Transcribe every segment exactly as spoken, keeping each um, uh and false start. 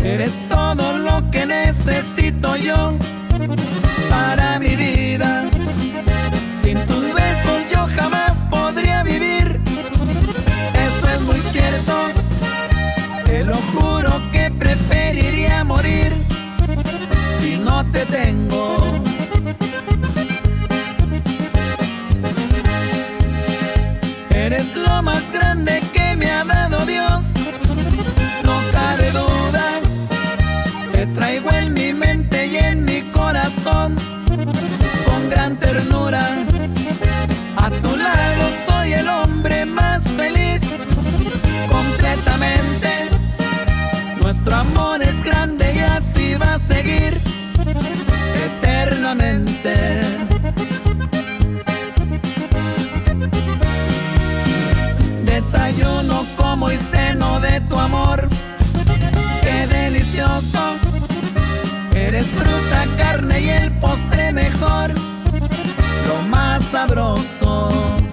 Eres todo lo que necesito yo para mi vida. Sin tus besos yo jamás podría vivir. Eso es muy cierto, te lo juro que preferiría morir si no te tengo. Eres lo más grande que me ha dado Dios, no cabe duda. Te traigo en mi mente y en mi corazón con gran ternura. A tu lado soy el hombre más feliz, completamente. Nuestro amor es grande y así va a seguir eternamente. Desayuno, como y ceno de tu amor, qué delicioso. Eres fruta, carne y el postre mejor, lo más sabroso.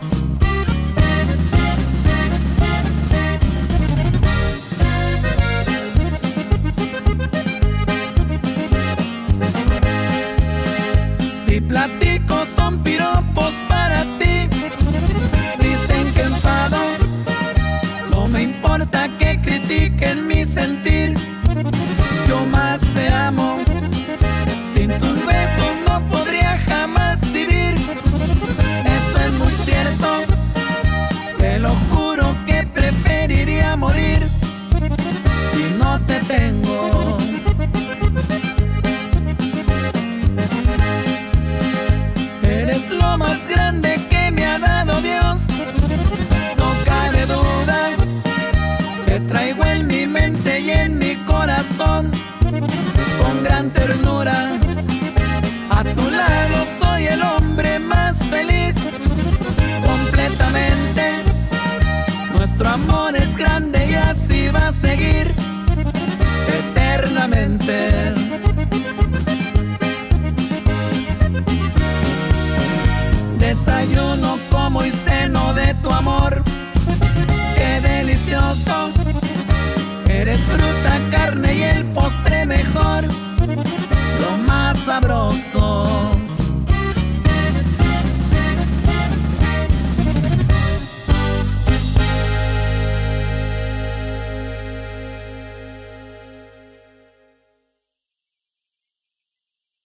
Si platico son piropos para ti, dicen que enfado. No me importa que critiquen mi sentir, yo más te amo. Sin tus besos no podría jamás vivir. Eso es muy cierto, te lo juro que preferiría morir si no te tengo. Eres lo más grande que me ha dado Dios, no cabe duda. Te traigo en mi mente y en mi corazón con gran ternura. A tu lado soy el hombre más feliz, completamente. Nuestro amor es grande y así va a seguir eternamente. Desayuno, como y ceno de tu amor, qué delicioso. Eres fruta, carne y el postre